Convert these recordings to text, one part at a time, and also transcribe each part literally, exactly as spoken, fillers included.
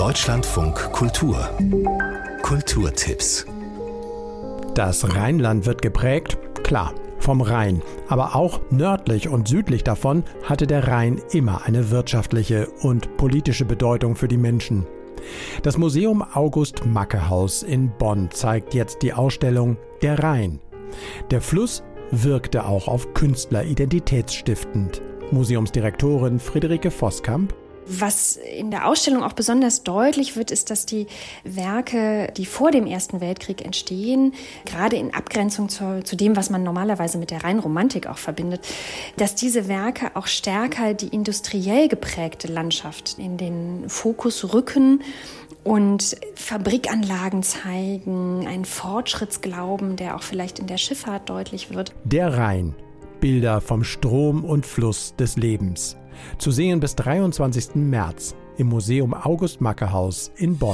Deutschlandfunk Kultur. Kulturtipps. Das Rheinland wird geprägt, klar, vom Rhein. Aber auch nördlich und südlich davon hatte der Rhein immer eine wirtschaftliche und politische Bedeutung für die Menschen. Das Museum August-Macke-Haus in Bonn zeigt jetzt die Ausstellung Der Rhein. Der Fluss wirkte auch auf Künstler identitätsstiftend. Museumsdirektorin Friederike Voskamp. Was in der Ausstellung auch besonders deutlich wird, ist, dass die Werke, die vor dem Ersten Weltkrieg entstehen, gerade in Abgrenzung zu, zu dem, was man normalerweise mit der Rheinromantik auch verbindet, dass diese Werke auch stärker die industriell geprägte Landschaft in den Fokus rücken und Fabrikanlagen zeigen, einen Fortschrittsglauben, der auch vielleicht in der Schifffahrt deutlich wird. Der Rhein. Bilder vom Strom und Fluss des Lebens. Zu sehen bis dreiundzwanzigsten März im Museum August-Macke-Haus in Bonn.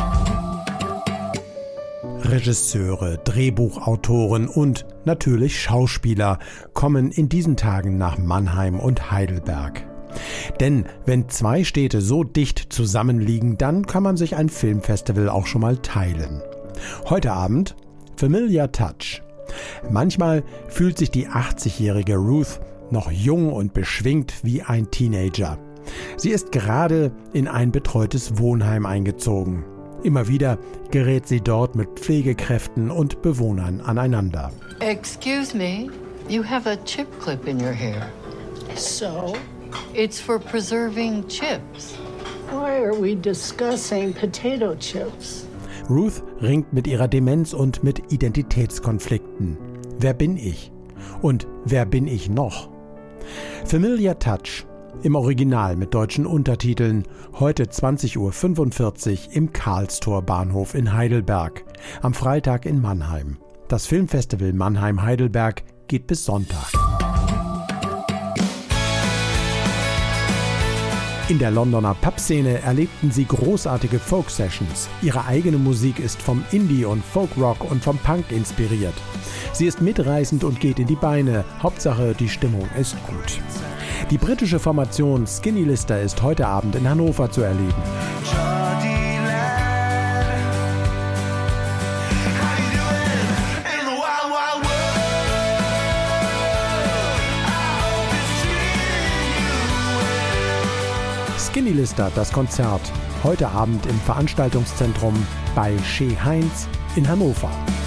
Regisseure, Drehbuchautoren und natürlich Schauspieler kommen in diesen Tagen nach Mannheim und Heidelberg. Denn wenn zwei Städte so dicht zusammenliegen, dann kann man sich ein Filmfestival auch schon mal teilen. Heute Abend Familiar Touch. Manchmal fühlt sich die achtzigjährige Ruth noch jung und beschwingt wie ein Teenager. Sie ist gerade in ein betreutes Wohnheim eingezogen. Immer wieder gerät sie dort mit Pflegekräften und Bewohnern aneinander. Excuse me, you have a chip clip in your hair. So? It's for preserving chips. Why are we discussing potato chips? Ruth ringt mit ihrer Demenz und mit Identitätskonflikten. Wer bin ich? Und wer bin ich noch? Familiar Touch, im Original mit deutschen Untertiteln, heute zwanzig Uhr fünfundvierzig im Karlstor Bahnhof in Heidelberg, am Freitag in Mannheim. Das Filmfestival Mannheim-Heidelberg geht bis Sonntag. In der Londoner Pub-Szene erlebten sie großartige Folk-Sessions. Ihre eigene Musik ist vom Indie und Folk-Rock und vom Punk inspiriert. Sie ist mitreißend und geht in die Beine. Hauptsache, die Stimmung ist gut. Die britische Formation Skinny Lister ist heute Abend in Hannover zu erleben. Skinny Lister, das Konzert, heute Abend im Veranstaltungszentrum bei Chez Heinz in Hannover.